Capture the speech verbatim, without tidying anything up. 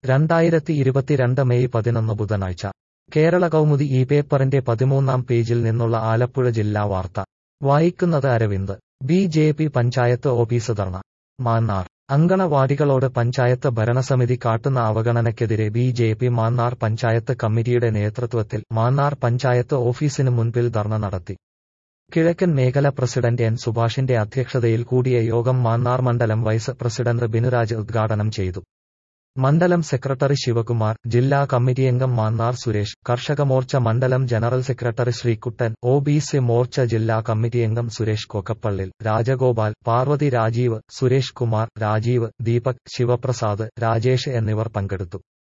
രണ്ടായിരത്തി ഇരുപത്തിരണ്ട് മെയ് പതിനൊന്ന് ബുധനാഴ്ച കേരള കൗമുദി ഈ പേപ്പറിന്റെ പതിമൂന്നാം പേജിൽ നിന്നുള്ള ആലപ്പുഴ ജില്ലാ വാർത്ത വായിക്കുന്നത് Aravind. BJP panchayat office dharna. Mannar. അങ്കണവാടികളോട് പഞ്ചായത്ത് ഭരണസമിതി കാട്ടുന്ന അവഗണനയ്ക്കെതിരെ BJP Mannar panchayat കമ്മിറ്റിയുടെ നേതൃത്വത്തിൽ മാന്നാർ പഞ്ചായത്ത് ഓഫീസിന് മുൻപിൽ ധർണ നടത്തി. കിഴക്കൻ മേഖല പ്രസിഡന്റ് എൻ സുഭാഷിന്റെ അധ്യക്ഷതയിൽ കൂടിയ യോഗം മാന്നാർ മണ്ഡലം വൈസ് പ്രസിഡന്റ് ബിനുരാജ് ഉദ്ഘാടനം ചെയ്തു. മണ്ഡലം സെക്രട്ടറി ശിവകുമാർ, ജില്ലാ കമ്മിറ്റിയംഗം മാന്നാർ സുരേഷ്, കർഷക മോർച്ച മണ്ഡലം general secretary Sreekuttan, OBC Morcha ജില്ലാ കമ്മിറ്റിയംഗം സുരേഷ് കൊക്കപ്പള്ളിൽ, രാജഗോപാൽ, പാർവതി രാജീവ്, സുരേഷ് കുമാർ, രാജീവ്, ദീപക്, ശിവപ്രസാദ്, രാജേഷ് എന്നിവർ പങ്കെടുത്തു.